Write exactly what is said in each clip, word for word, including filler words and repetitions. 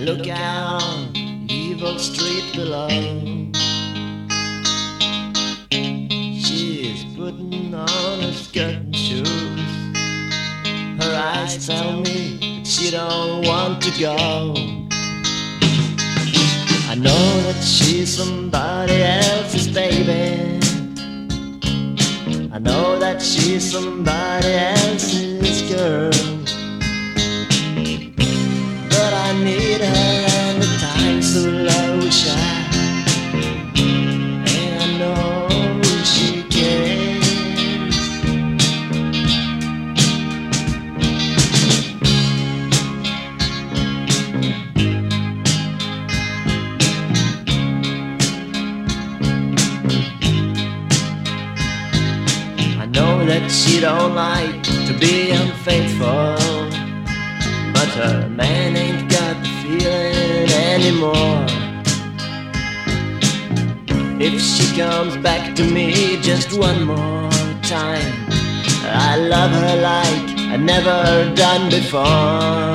Look out, evil street below. She's putting on her skirt and shoes. Her eyes tell me that she don't want to go. I know that she's somebody else's baby. I know that she's somebody else's girl. But I need her and the time's so low shy. And I know she cares. I know that she don't like to be unfaithful, but her man ain't got the feeling anymore. If she comes back to me just one more time, I love her like I never done before.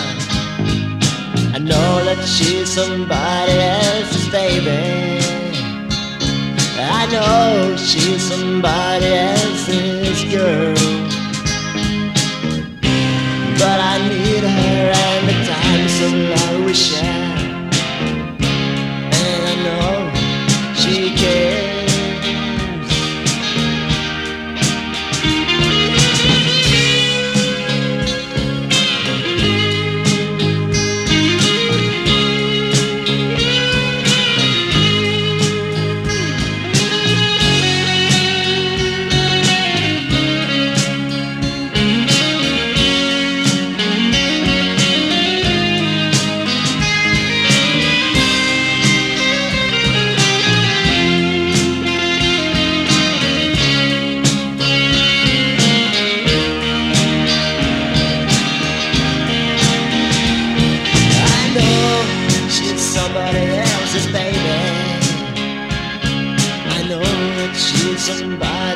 I know that she's somebody else's baby. I know she's somebody else's girl. But I need her and the time's so low we share. And I know she cares. Somebody